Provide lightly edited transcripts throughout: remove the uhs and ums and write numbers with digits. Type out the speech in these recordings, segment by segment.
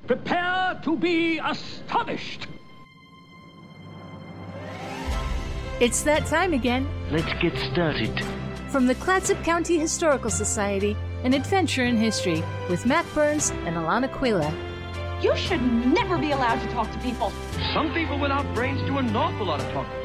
Prepare to be astonished. It's that time again. Let's get started. From the Clatsop County Historical Society, an adventure in history with Matt Burns and Alana Quilla. You should never be allowed to talk to people. Some people without brains do an awful lot of talking.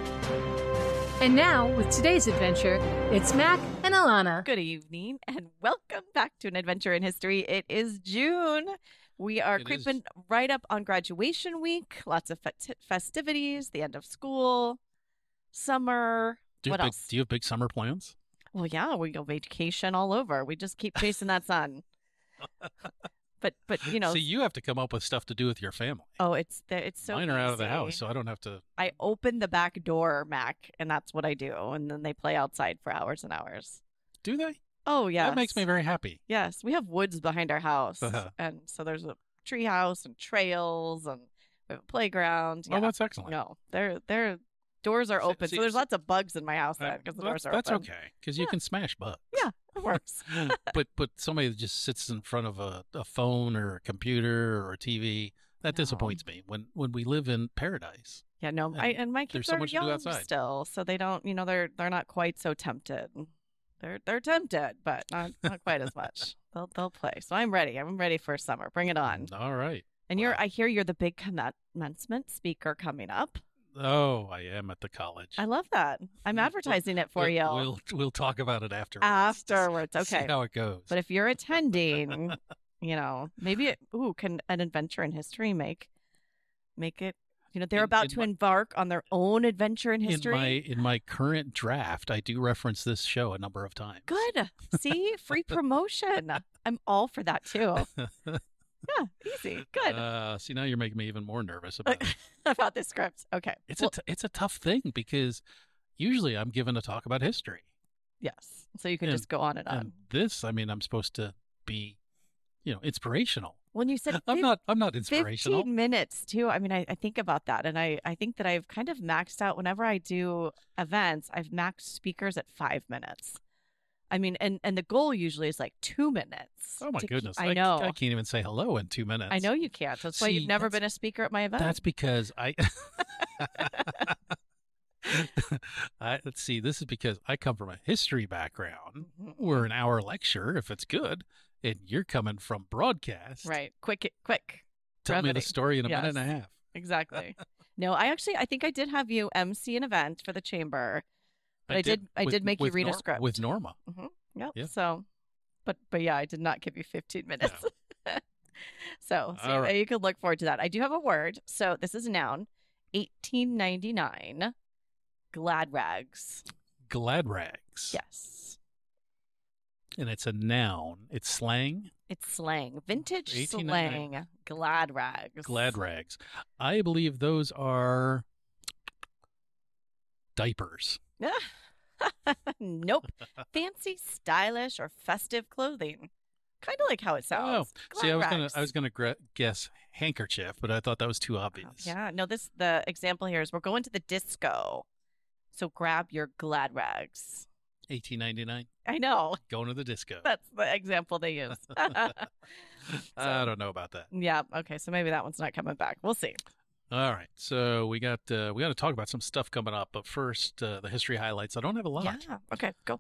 And now, with today's adventure, it's Mac and Alana. Good evening, and welcome back to an adventure in history. It is June. We are creeping right up on graduation week. Lots of festivities, the end of school, summer. What else? Do you have big summer plans? Well, yeah, we go vacation all over. We just keep chasing that sun. But you know. See, you have to come up with stuff to do with your family. Oh, it's so Mine are out of the easy. house, so I don't have to. I open the back door, Mac, and that's what I do. And then they play outside for hours and hours. Do they? Oh, yeah. That makes me very happy. Yes, we have woods behind our house, and so there's a tree house and trails, and we have a playground. Oh, that's excellent. No, their doors are open, so there's lots of bugs in my house because the doors are that's open. okay, because you can smash bugs. Yeah, it works. but somebody that just sits in front of a phone or a computer or a TV, that disappoints me. When we live in paradise. Yeah, no, and my kids so are much to do young outside. still, so they don't, they're not quite so tempted. They're tempted, but not quite as much. They'll play. So I'm ready. I'm ready for summer. Bring it on. All right. And I hear you're the big commencement speaker coming up. Oh, I am at the college. I love that. I'm advertising it for you. We'll talk about it afterwards. Afterwards, okay. See how it goes. But if you're attending, maybe can an adventure in history make it? They're about to embark on their own adventure in history. In my current draft, I do reference this show a number of times. Good. See, free promotion. I'm all for that too. Yeah, easy. Good. See, now you're making me even more nervous about it. About this script. Okay. It's a tough thing because usually I'm given to talk about history. Yes. So you can just go on and on. And this, I'm supposed to be, inspirational. When you said I'm not inspirational. 15 minutes too. I think about that, and I think that I've kind of maxed out whenever I do events. I've maxed speakers at 5 minutes. And the goal usually is like 2 minutes. Oh my goodness! I know. I can't even say hello in 2 minutes. I know you can't. That's why you've never been a speaker at my event. That's because let's see. This is because I come from a history background. We're an hour lecture if it's good. And you're coming from broadcast. Right. Quick. Tell me the story in a minute and a half. Exactly. No, I think I did have you MC an event for the chamber. But I did make you read a script. With Norma. Mm-hmm. Yep. Yeah. So, but yeah, I did not give you 15 minutes. No. so right. You could look forward to that. I do have a word. So this is a noun. 1899. Glad rags. Glad rags. Yes. And it's a noun. It's slang? It's slang. Vintage slang. Glad rags. Glad rags. I believe those are diapers. Nope. Fancy, stylish, or festive clothing. Kind of like how it sounds. Oh, see, I was gonna guess handkerchief, but I thought that was too obvious. Yeah. No, the example here is we're going to the disco. So grab your glad rags. 1899. I know. Going to the disco. That's the example they use. I don't know about that. Yeah. Okay. So maybe that one's not coming back. We'll see. All right. So we got to talk about some stuff coming up, but first the history highlights. I don't have a lot. Yeah. Okay. Go.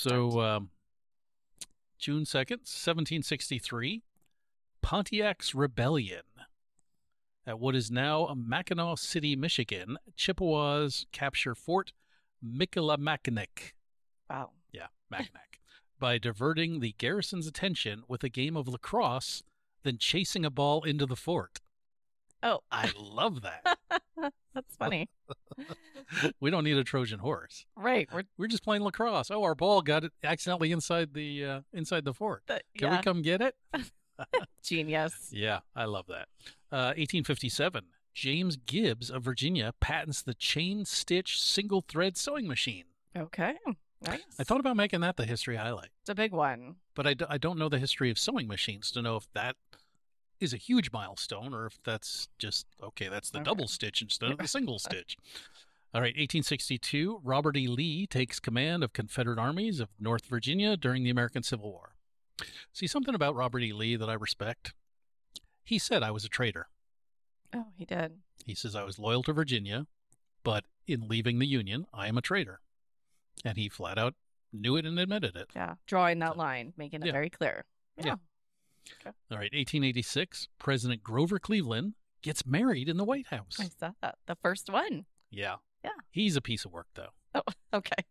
June 2nd, 1763, Pontiac's Rebellion. At what is now Mackinac City, Michigan, Chippewas capture Fort Michilimackinac. Wow. Yeah, Mackinac. By diverting the garrison's attention with a game of lacrosse, then chasing a ball into the fort. Oh. I love that. That's funny. We don't need a Trojan horse. Right. We're just playing lacrosse. Oh, our ball got it accidentally inside the fort. Can we come get it? Genius. Yeah, I love that. 1857, James Gibbs of Virginia patents the chain stitch single thread sewing machine. Okay. Nice. I thought about making that the history highlight. It's a big one. But I don't know the history of sewing machines to know if that is a huge milestone or if that's just, that's the double stitch instead of the single stitch. All right, 1862, Robert E. Lee takes command of Confederate armies of North Virginia during the American Civil War. See, something about Robert E. Lee that I respect. He said I was a traitor. Oh, he did. He says I was loyal to Virginia, but in leaving the Union, I am a traitor. And he flat out knew it and admitted it. Yeah, drawing that line, making it Yeah. very clear. Yeah. All right, 1886, President Grover Cleveland gets married in the White House. I saw that. The first one. Yeah. Yeah. He's a piece of work, though. Oh, okay.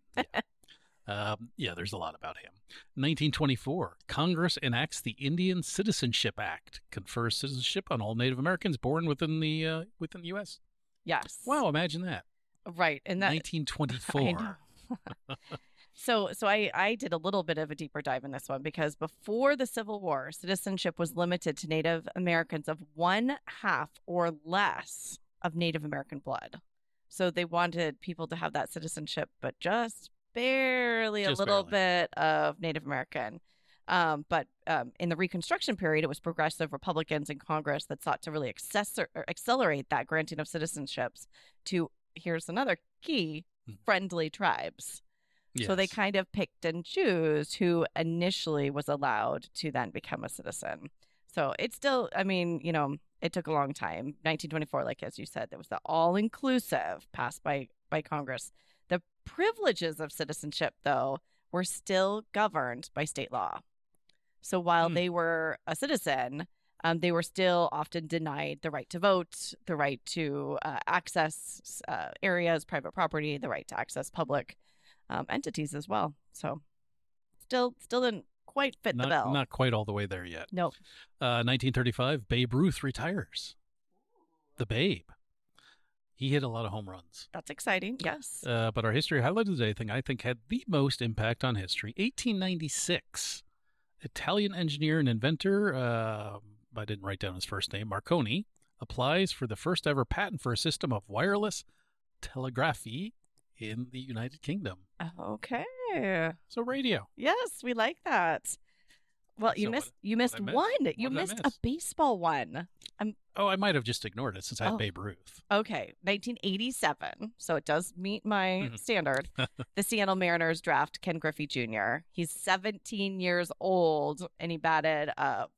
Yeah, there's a lot about him. 1924, Congress enacts the Indian Citizenship Act, confers citizenship on all Native Americans born within the U.S. Yes. Wow, imagine that. Right, and that 1924. I know. So I did a little bit of a deeper dive in this one because before the Civil War, citizenship was limited to Native Americans of 1/2 or less of Native American blood. So they wanted people to have that citizenship, but just barely a Just little barely. bit of Native American. But in the Reconstruction period, it was progressive Republicans in Congress that sought to really accelerate that granting of citizenships to, here's another key, friendly tribes. So they Yes. kind of picked and choose who initially was allowed to then become a citizen. So it's still, I mean, it took a long time. 1924, like as you said, there was the all-inclusive passed by Congress. The privileges of citizenship, though, were still governed by state law. So while they were a citizen, they were still often denied the right to vote, the right to access areas, private property, the right to access public entities as well. So still didn't quite fit the bill. Not quite all the way there yet. Nope. 1935, Babe Ruth retires. The Babe. He hit a lot of home runs. That's exciting. Yes. But our history highlight of the day thing I think had the most impact on history. 1896, Italian engineer and inventor, I didn't write down his first name, Marconi, applies for the first ever patent for a system of wireless telegraphy in the United Kingdom. Okay. So radio. Yes, we like that. Well, you So missed what missed did I miss? one. What You did I missed a miss? baseball one. Oh, I might have just ignored it since I had Oh. Babe Ruth. Okay, 1987. So it does meet my Mhm. standard. The Seattle Mariners draft Ken Griffey Jr. He's 17 years old and he batted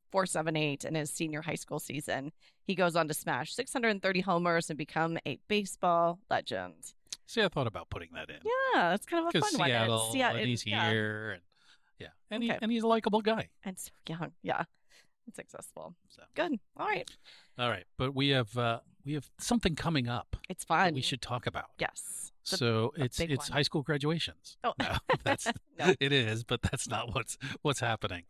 .478 in his senior high school season. He goes on to smash 630 homers and become a baseball legend. See, I thought about putting that in. Yeah, that's kind of a Because fun one. And Seattle, Seattle- and he's yeah, here, and and, Okay. he's a likable guy. and so young. Yeah, it's accessible. So. Good. All right, All right, but we have something coming up it's that fun. we should talk about. Yes. The- So it's big one. high school graduations. Oh. No, that's No. it is, but that's not what's happening.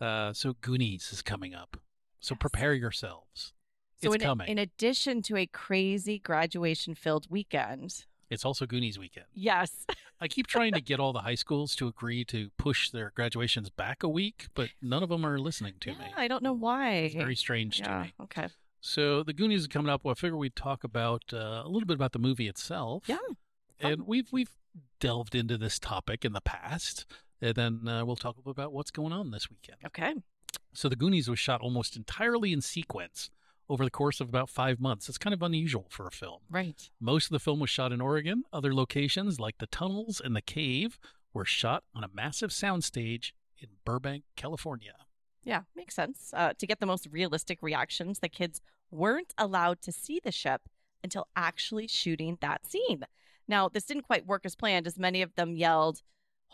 So Goonies is coming up. So Yes. prepare yourselves. So It's coming. in addition to a crazy graduation-filled weekend, It's also Goonies weekend. yes, I keep trying to get all the high schools to agree to push their graduations back a week, but none of them are listening to me. yeah, I don't know why. It's very strange to Yeah. me. Okay. So the Goonies is coming up. Well, I figure we'd talk about a little bit about the movie itself. Yeah. And we've delved into this topic in the past, and then we'll talk a little about what's going on this weekend. Okay. So the Goonies was shot almost entirely in sequence over the course of about 5 months. It's kind of unusual for a film. Right. Most of the film was shot in Oregon. Other locations, like the tunnels and the cave, were shot on a massive soundstage in Burbank, California. Yeah, makes sense. To get the most realistic reactions, the kids weren't allowed to see the ship until actually shooting that scene. Now, this didn't quite work as planned, as many of them yelled,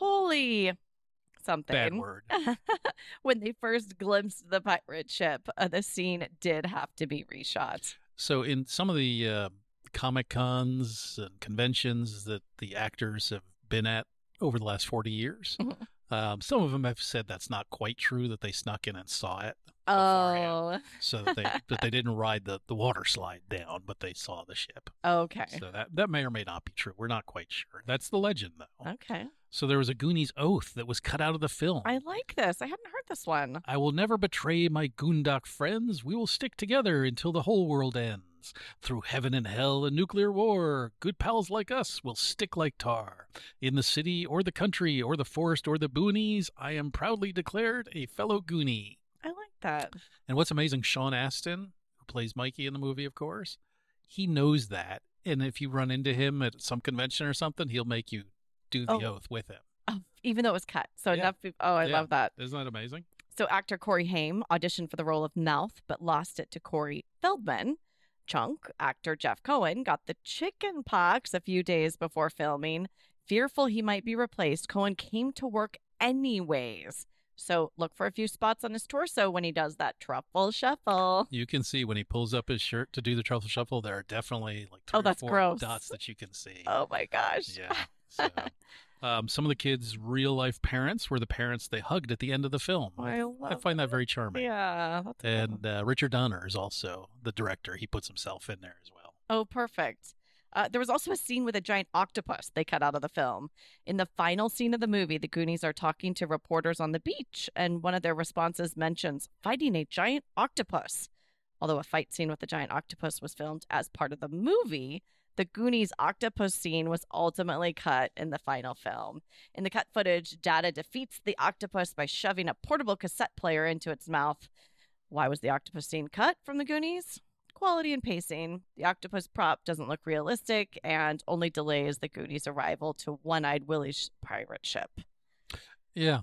"Holy something." Bad word. When they first glimpsed the pirate ship, the scene did have to be reshot. So in some of the Comic Cons and conventions that the actors have been at over the last 40 years, some of them have said that's not quite true, that they snuck in and saw it beforehand. Oh, So that they didn't ride the water slide down, but they saw the ship. okay. So that may or may not be true. We're not quite sure. That's the legend, though. Okay. So there was a Goonies oath that was cut out of the film. I like this. I hadn't heard this one. I will never betray my Goondock friends. We will stick together until the whole world ends. Through heaven and hell and nuclear war, good pals like us will stick like tar. In the city or the country or the forest or the boonies, I am proudly declared a fellow Goonie. I like that. And what's amazing, Sean Astin, who plays Mikey in the movie, of course, he knows that. And if you run into him at some convention or something, he'll make you do the Oh. oath with him. Oh, even though it was cut. So Yeah. enough people. Oh, I Yeah. love that. Isn't that amazing? So actor Corey Haim auditioned for the role of Mouth, but lost it to Corey Feldman. Chunk, actor Jeff Cohen, got the chicken pox a few days before filming. Fearful he might be replaced, Cohen came to work anyways. So look for a few spots on his torso when he does that truffle shuffle. You can see when he pulls up his shirt to do the truffle shuffle, there are definitely like three Oh, or that's four gross. dots that you can see. Oh my gosh. Yeah. So, some of the kids' real-life parents were the parents they hugged at the end of the film. I find that very charming. Yeah. That's cool. And Richard Donner is also the director. He puts himself in there as well. Oh, perfect. There was also a scene with a giant octopus they cut out of the film. In the final scene of the movie, the Goonies are talking to reporters on the beach, and one of their responses mentions fighting a giant octopus. Although a fight scene with the giant octopus was filmed as part of the movie, the Goonies octopus scene was ultimately cut in the final film. In the cut footage, Data defeats the octopus by shoving a portable cassette player into its mouth. Why was the octopus scene cut from the Goonies? Quality and pacing. The octopus prop doesn't look realistic and only delays the Goonies' arrival to One-Eyed Willie's pirate ship. Yeah.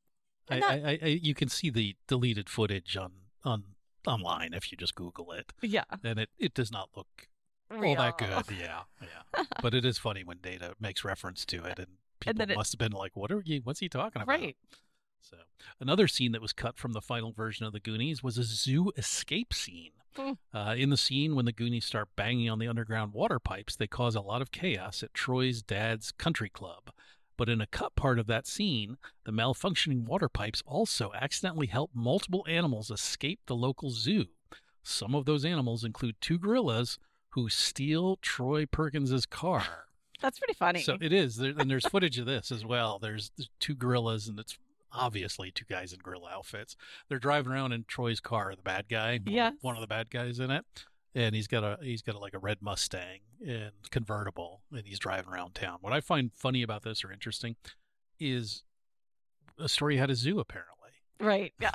You can see the deleted footage online if you just Google it. Yeah. And it does not look Real. all that good. Yeah. But it is funny when Data makes reference to it, and people must have been like, what's he talking about? Right. So another scene that was cut from the final version of the Goonies was a zoo escape scene. In the scene, when the Goonies start banging on the underground water pipes, they cause a lot of chaos at Troy's dad's country club. But in a cut part of that scene, the malfunctioning water pipes also accidentally help multiple animals escape the local zoo. Some of those animals include 2 gorillas who steal Troy Perkins's car. That's pretty funny. So it is. And there's footage of this as well. There's 2 gorillas, and it's obviously 2 guys in gorilla outfits. They're driving around in Troy's car, the bad guy. Yes. One of the bad guys in it. And he's got like a red Mustang and convertible, and he's driving around town. What I find funny about this or interesting is a story had a zoo, apparently. Right. Yeah.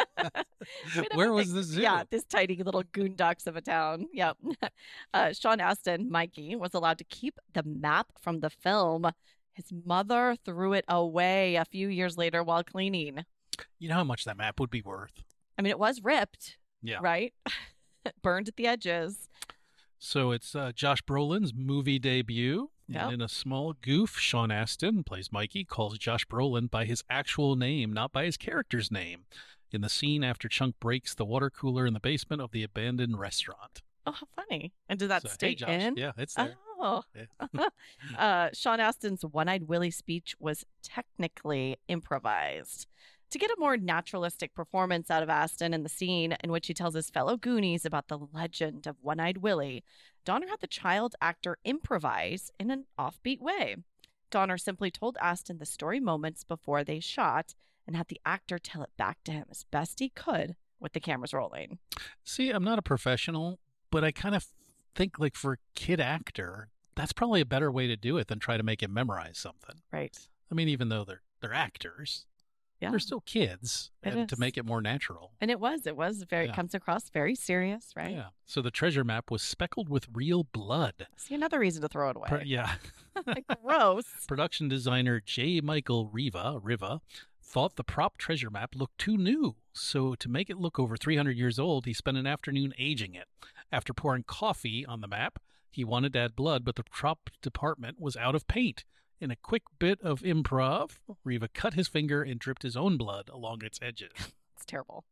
Where was the zoo? Yeah, this tiny little goondocks of a town. Yep. Sean Astin, Mikey, was allowed to keep the map from the film. His mother threw it away a few years later while cleaning. You know how much that map would be worth? I mean, it was ripped. Yeah. Right? Burned at the edges. So it's Josh Brolin's movie debut. Yep. And in a small goof, Sean Astin plays Mikey, calls Josh Brolin by his actual name, not by his character's name, in the scene after Chunk breaks the water cooler in the basement of the abandoned restaurant. Oh, how funny. And did that stay hey, Josh. in? Yeah, it's there. Oh. Yeah. Sean Astin's One-Eyed Willie speech was technically improvised. To get a more naturalistic performance out of Astin in the scene in which he tells his fellow Goonies about the legend of One-Eyed Willie, Donner had the child actor improvise in an offbeat way. Donner simply told Astin the story moments before they shot and had the actor tell it back to him as best he could with the cameras rolling. See, I'm not a professional, but I kind of think like for a kid actor, that's probably a better way to do it than try to make him memorize something. Right. I mean, even though they're actors, they're still kids, and to make it more natural. And it was very, it comes across very serious, right? Yeah. So the treasure map was speckled with real blood. See, another reason to throw it away. Yeah. Gross. Production designer J. Michael Riva thought the prop treasure map looked too new. So to make it look over 300 years old, he spent an afternoon aging it. After pouring coffee on the map, he wanted to add blood, but the prop department was out of paint. In a quick bit of improv, Riva cut his finger and dripped his own blood along its edges. It's terrible.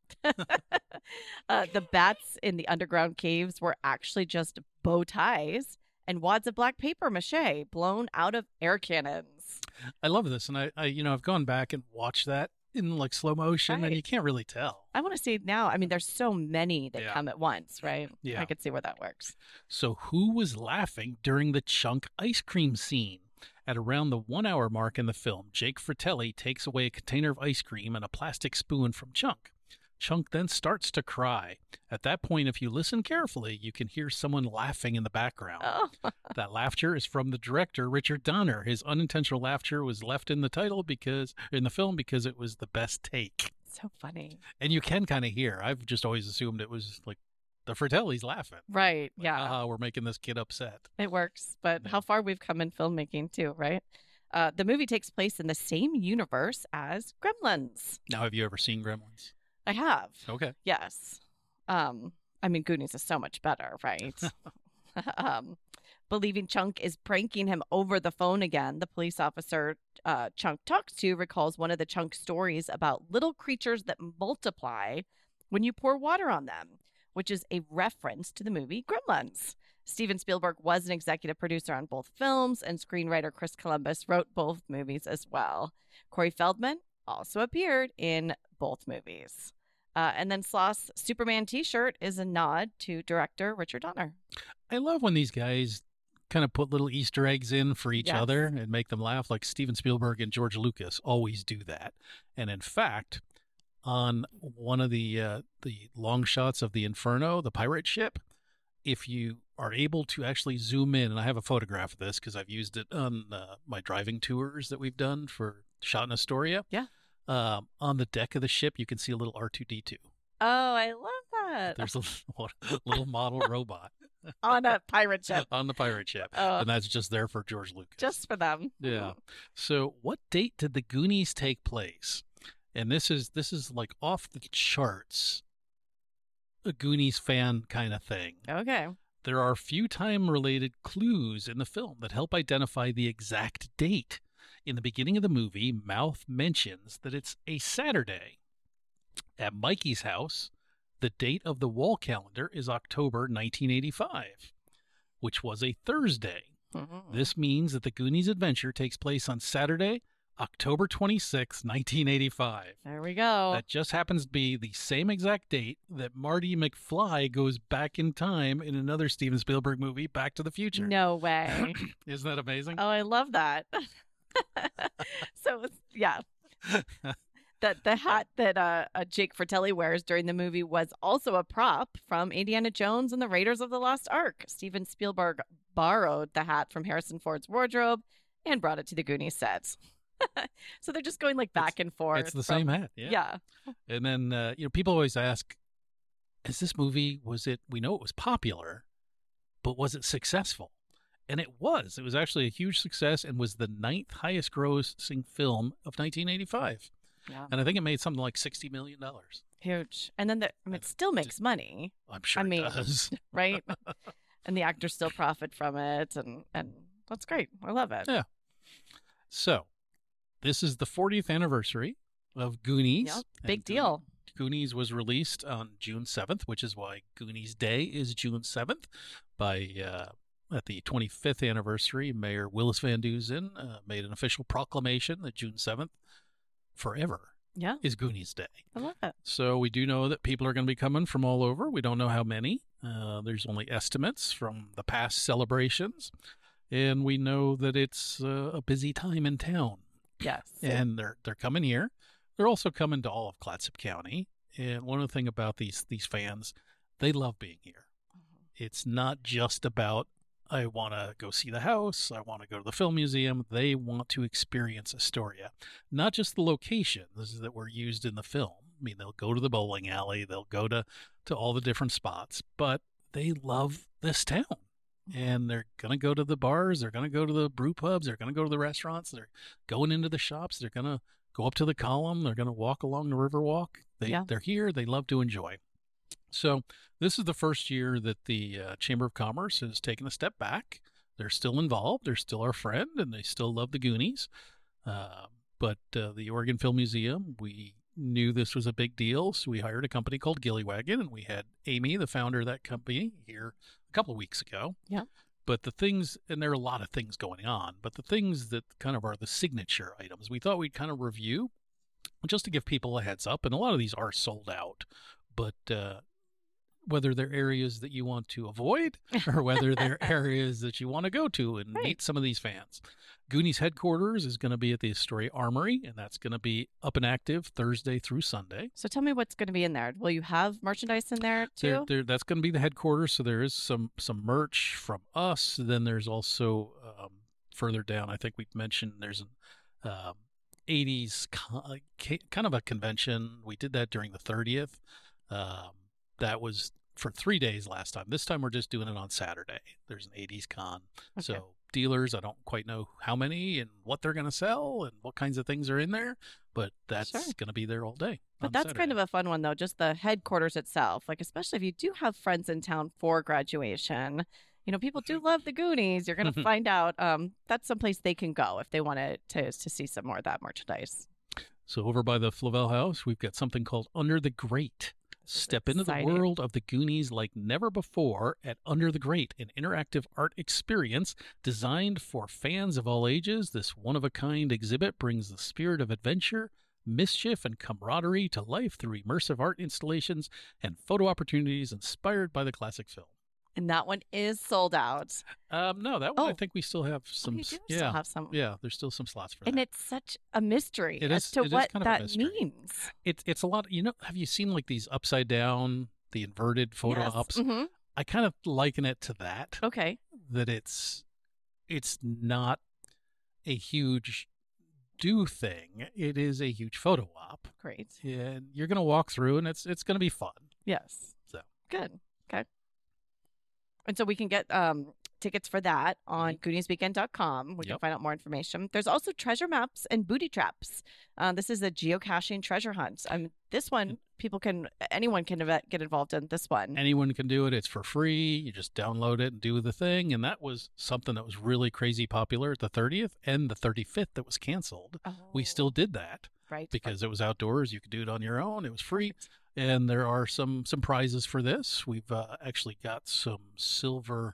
The bats in the underground caves were actually just bow ties and wads of black paper mache blown out of air cannons. I love this, and I've gone back and watched that in like slow motion, and you can't really tell. I want to see it now. I mean, there's so many that come at once, right? Yeah. I could see where that works. So who was laughing during the Chunk ice cream scene? At around the 1 hour mark in the film, Jake Fratelli takes away a container of ice cream and a plastic spoon from Chunk. Chunk then starts to cry. At that point, if you listen carefully, you can hear someone laughing in the background. Oh. That laughter is from the director, Richard Donner. His unintentional laughter was left in the film because it was the best take. So funny. And you can kind of hear. I've just always assumed it was like the Fratellis laughing. Right, like, yeah. We're making this kid upset. It works, but how far we've come in filmmaking too, right? The movie takes place in the same universe as Gremlins. Now, have you ever seen Gremlins? I have. Okay. Yes. I mean, Goonies is so much better, right? Believing Chunk is pranking him over the phone again, the police officer Chunk talks to recalls one of the Chunk stories about little creatures that multiply when you pour water on them, which is a reference to the movie Gremlins. Steven Spielberg was an executive producer on both films, and screenwriter Chris Columbus wrote both movies as well. Corey Feldman also appeared in both movies. And then Sloth's Superman t-shirt is a nod to director Richard Donner. I love when these guys kind of put little Easter eggs in for each other and make them laugh, like Steven Spielberg and George Lucas always do that. And in fact, on one of the long shots of the Inferno, the pirate ship, if you are able to actually zoom in, and I have a photograph of this because I've used it on my driving tours that we've done for Shot in Astoria. Yeah. On the deck of the ship, you can see a little R2-D2. Oh, I love that. There's a little model robot. On a pirate ship. On the pirate ship. Oh. And that's just there for George Lucas. Just for them. Yeah. So what date did the Goonies take place? And this is like off the charts, a Goonies fan kind of thing. Okay. There are a few time-related clues in the film that help identify the exact date. In the beginning of the movie, Mouth mentions that it's a Saturday. At Mikey's house, the date of the wall calendar is October 1985, which was a Thursday. Mm-hmm. This means that the Goonies adventure takes place on Saturday, October 26, 1985. There we go. That just happens to be the same exact date that Marty McFly goes back in time in another Steven Spielberg movie, Back to the Future. No way. Isn't that amazing? Oh, I love that. So, yeah. The hat that Jake Fratelli wears during the movie was also a prop from Indiana Jones and the Raiders of the Lost Ark. Steven Spielberg borrowed the hat from Harrison Ford's wardrobe and brought it to the Goonies sets. So they're just going like back and forth. It's the same hat. Yeah. And then, people always ask, is this movie, we know it was popular, but was it successful? And it was. It was actually a huge success and was the 9th highest grossing film of 1985. Yeah. And I think it made something like $60 million. Huge. And then it still makes money. I'm sure it does. Right? And the actors still profit from it. And that's great. I love it. Yeah. So this is the 40th anniversary of Goonies. Yep. Big deal. Goonies was released on June 7th, which is why Goonies Day is June 7th. At the 25th anniversary, Mayor Willis Van Dusen made an official proclamation that June 7th forever is Goonies Day. I love it. So we do know that people are going to be coming from all over. We don't know how many. There's only estimates from the past celebrations. And we know that it's a busy time in town. Yes. And they're coming here. They're also coming to all of Clatsop County. And one of the things about these fans, they love being here. Mm-hmm. It's not just about, I want to go see the house, I want to go to the film museum. They want to experience Astoria. Not just the locations that were used in the film. I mean, they'll go to the bowling alley, they'll go to all the different spots, but they love this town. And they're going to go to the bars, they're going to go to the brew pubs, they're going to go to the restaurants, they're going into the shops, they're going to go up to the column, they're going to walk along the Riverwalk. They're here, they love to enjoy. So this is the first year that the Chamber of Commerce has taken a step back. They're still involved, they're still our friend, and they still love the Goonies. But the Oregon Film Museum, we knew this was a big deal, so we hired a company called Gillywagon, and we had Amy, the founder of that company, here a couple of weeks ago. Yeah. But the things, and there are a lot of things going on, but the things that kind of are the signature items, we thought we'd kind of review just to give people a heads up. And a lot of these are sold out, but whether they're areas that you want to avoid or whether they're areas that you want to go to and meet some of these fans. Goonies headquarters is going to be at the Astoria Armory, and that's going to be up and active Thursday through Sunday. So tell me what's going to be in there. Will you have merchandise in there too? That's going to be the headquarters. So there is some merch from us. Then there's also further down, I think we mentioned there's an 80s kind of a convention. We did that during the 30th. That was for 3 days last time. This time we're just doing it on Saturday. There's an 80s con. Okay. So dealers. I don't quite know how many and what they're going to sell and what kinds of things are in there, but that's Sure. going to be there all day. But that's kind of a fun one, though, just the headquarters itself. Like, especially if you do have friends in town for graduation. You know, people do love the Goonies. You're going to find out that's someplace they can go if they want to see some more of that merchandise. So over by the Flavel House, we've got something called Under the Grate. Step into the exciting. world of the Goonies like never before at Under the Grate, an interactive art experience designed for fans of all ages. This one-of-a-kind exhibit brings the spirit of adventure, mischief, and camaraderie to life through immersive art installations and photo opportunities inspired by the classic film. And that one is sold out. No, that one I Oh. think we still have some. You do still have some. Yeah, there's still some slots for that. And it's such a mystery It as is- to it is what kind of a that mystery. means. It's a lot. You know, have you seen like these upside down, the inverted photo Yes. ops? Mhm. I kind of liken it to that. Okay. That it's not a huge do thing. It is a huge photo op, Great. and you're gonna walk through, and it's gonna be fun. Yes. So Good. Okay. And so we can get tickets for that on GooniesWeekend.com. We can Yep. find out more information. There's also treasure maps and booty traps. This is a geocaching treasure hunt. This one, anyone can get involved in this one. anyone can do it. It's for free. You just download it and do the thing. And that was something that was really crazy popular at the 30th and the 35th that was canceled. We still did that. right Because it was outdoors. You could do it on your own. It was free. And there are some prizes for this. We've actually got some silver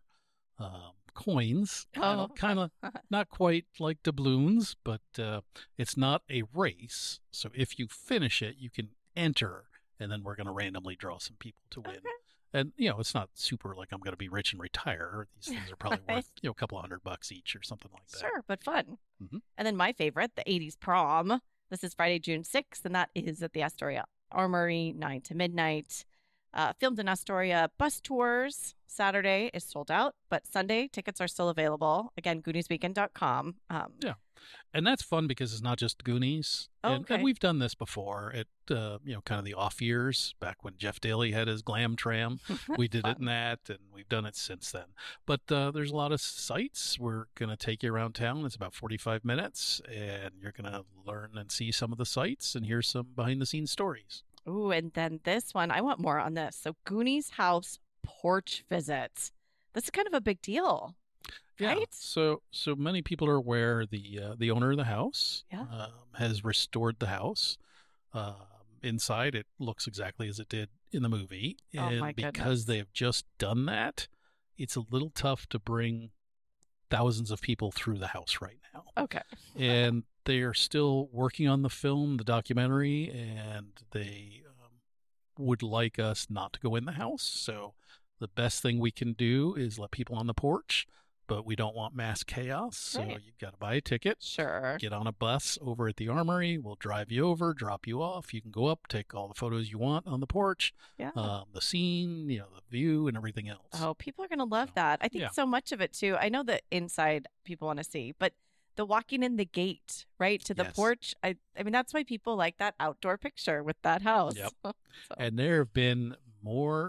coins. Oh. Kind of not quite like doubloons, but it's not a race. So if you finish it, you can enter, and then we're going to randomly draw some people to win. Okay. And, it's not super like I'm going to be rich and retire. These things are probably worth, a couple $100 each or something like that. Sure, but fun. Mhm. And then my favorite, the 80s prom. This is Friday, June 6th, and that is at the Astoria Armory, 9 to midnight. Filmed in Astoria. Bus tours Saturday is sold out, but Sunday tickets are still available. Again, GooniesWeekend.com. And that's fun because it's not just Goonies. And Okay. we've done this before at, kind of the off years, back when Jeff Daly had his Glam Tram. We did it in that, and we've done it since then. But there's a lot of sites. We're going to take you around town. It's about 45 minutes, and you're going to learn and see some of the sites and hear some behind-the-scenes stories. Ooh, and then this one, I want more on this. So Goonies House porch visit. This is kind of a big deal, right? So many people are aware the owner of the house Yeah. has restored the house. Inside, it looks exactly as it did in the movie. Oh, And my because goodness. they have just done that, it's a little tough to bring thousands of people through the house right now. Okay. And they are still working on the film, the documentary, and they would like us not to go in the house. So the best thing we can do is let people on the porch, but we don't want mass chaos. So Right. you've got to buy a ticket. Sure. Get on a bus over at the Armory. We'll drive you over, drop you off. You can go up, take all the photos you want on the porch, Yeah. the scene, the view, and everything else. Oh, people are going to love So, that. I think yeah. so much of it too. I know that inside people want to see, but the walking in the gate, right, to the Yes. porch, I mean, that's why people like that outdoor picture with that house. Yep. So, And there have been more,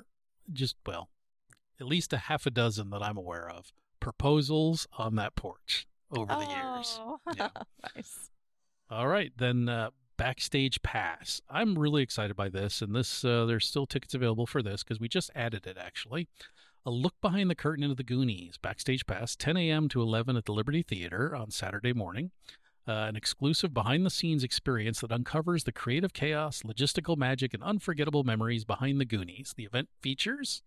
at least a half a dozen that I'm aware of, proposals on that porch over the years. Oh, Yeah. nice. All right, then Backstage Pass. I'm really excited by this, and this there's still tickets available for this because we just added it actually. A look behind the curtain into the Goonies. Backstage Pass, 10 a.m. to 11 at the Liberty Theater on Saturday morning. An exclusive behind-the-scenes experience that uncovers the creative chaos, logistical magic, and unforgettable memories behind the Goonies. The event features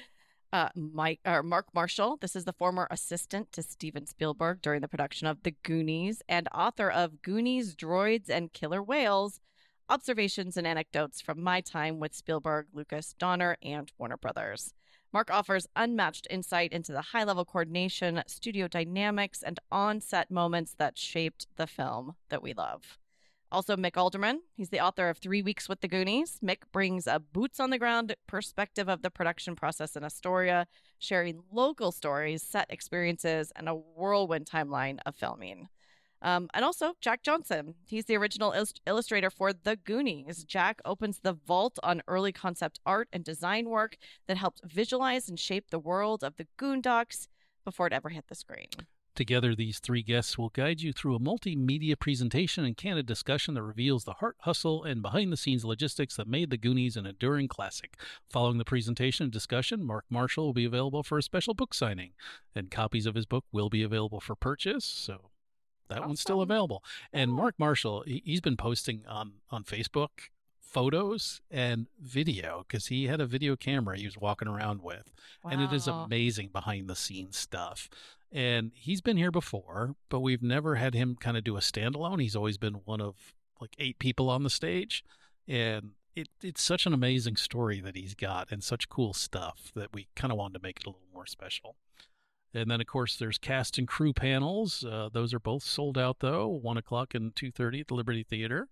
Mark Marshall. This is the former assistant to Steven Spielberg during the production of The Goonies and author of Goonies, Droids, and Killer Whales, Observations and Anecdotes from My Time with Spielberg, Lucas, Donner, and Warner Brothers. Mark offers unmatched insight into the high-level coordination, studio dynamics, and on-set moments that shaped the film that we love. Also, Mick Alderman. He's the author of 3 Weeks with the Goonies. Mick brings a boots-on-the-ground perspective of the production process in Astoria, sharing local stories, set experiences, and a whirlwind timeline of filming. And also, Jack Johnson. He's the original illustrator for The Goonies. Jack opens the vault on early concept art and design work that helped visualize and shape the world of the Goondocks before it ever hit the screen. Together, these three guests will guide you through a multimedia presentation and candid discussion that reveals the heart, hustle, and behind-the-scenes logistics that made The Goonies an enduring classic. Following the presentation and discussion, Mark Marshall will be available for a special book signing, and copies of his book will be available for purchase, so that one's still available. And Mark Marshall, he's been posting on Facebook photos and video because he had a video camera he was walking around with. Wow. And it is amazing behind-the-scenes stuff. And he's been here before, but we've never had him kind of do a standalone. He's always been one of like 8 people on the stage. And it's such an amazing story that he's got and such cool stuff that we kind of wanted to make it a little more special. And then, of course, there's cast and crew panels. Those are both sold out, though, 1 o'clock and 2:30 at the Liberty Theater.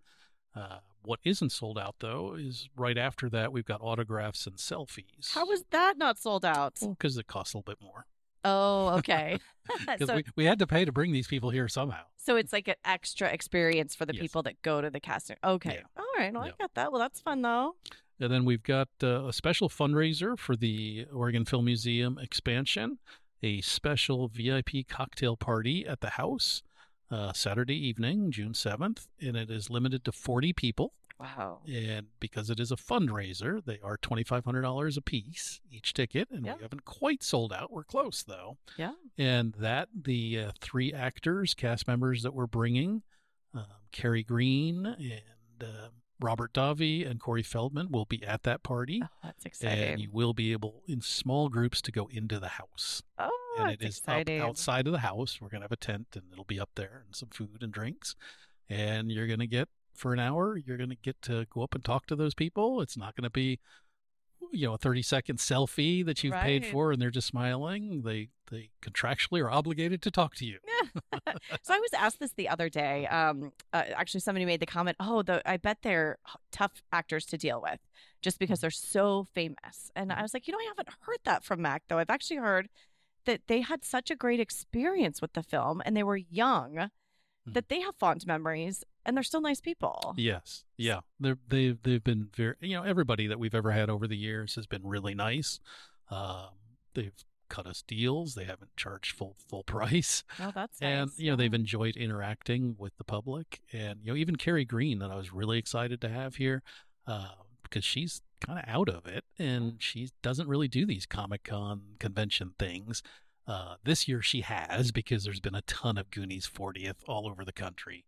What isn't sold out, though, is right after that, we've got autographs and selfies. How was that not sold out? Well, because it costs a little bit more. Oh, okay. Because we had to pay to bring these people here somehow. So it's like an extra experience for the people that go to the casting. Okay. Yeah. All right. Well, I got that. Well, that's fun, though. And then we've got a special fundraiser for the Oregon Film Museum expansion, a special VIP cocktail party at the house Saturday evening, June 7th, and it is limited to 40 people. Wow. And because it is a fundraiser, they are $2,500 a piece, each ticket, and we haven't quite sold out. We're close, though. Yeah. And the 3 actors, cast members that we're bringing, Carrie Green and Robert Davi and Corey Feldman will be at that party. Oh, that's exciting. And you will be able, in small groups, to go into the house. Oh, and that's it is exciting. up outside of the house. We're going to have a tent, and it'll be up there, and some food and drinks. And you're going to get, for an hour, you're going to get to go up and talk to those people. It's not going to be, a 30-second selfie that you've paid for and they're just smiling. They contractually are obligated to talk to you. So I was asked this the other day. Actually, somebody made the comment, I bet they're tough actors to deal with just because they're so famous. And I was like, I haven't heard that from Mac, though. I've actually heard that they had such a great experience with the film and they were young that they have fond memories and they're still nice people. Yes. Yeah. They've been very, everybody that we've ever had over the years has been really nice. They've cut us deals. They haven't charged full price. Oh, that's nice. And, they've enjoyed interacting with the public. And, even Carrie Green that I was really excited to have here because she's kind of out of it and she doesn't really do these Comic-Con convention things. This year she has because there's been a ton of Goonies 40th all over the country.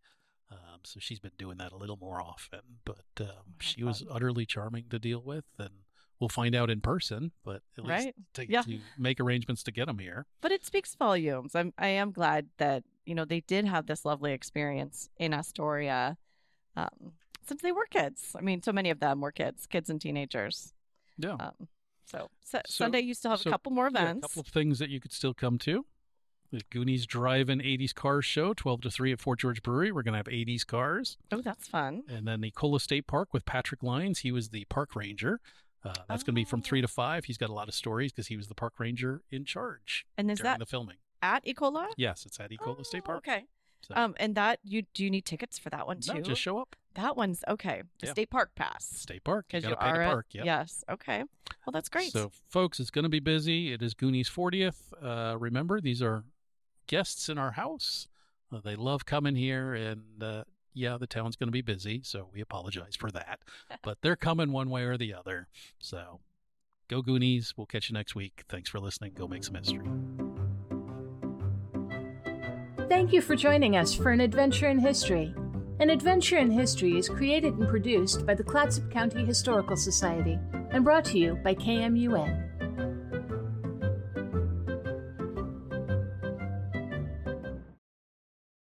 So she's been doing that a little more often. But she was utterly charming to deal with. And we'll find out in person, but at least to make arrangements to get them here. But it speaks volumes. I am glad that, they did have this lovely experience in Astoria since they were kids. I mean, so many of them were kids and teenagers. Yeah. So Sunday you still have a couple more events. A couple of things that you could still come to. The Goonies Drive-In 80s Cars Show, 12 to 3 at Fort George Brewery. We're going to have 80s cars. Oh, that's fun. And then the Cola State Park with Patrick Lyons. He was the park ranger. That's going to be from 3 to 5. He's got a lot of stories because he was the park ranger in charge during the filming. At Ecola? Yes, it's at Ecola State Park. Okay. So. And do you need tickets for that one too? No, just show up. That one's okay. The State Park Pass. State Park. You got to pay to park. Yep. Yes. Okay. Well, that's great. So, folks, it's going to be busy. It is Goonies 40th. Remember, these are guests in our house. They love coming here, and the town's going to be busy, so we apologize for that. But they're coming one way or the other. So, go Goonies. We'll catch you next week. Thanks for listening. Go make some history. Thank you for joining us for An Adventure in History. An Adventure in History is created and produced by the Clatsop County Historical Society and brought to you by KMUN.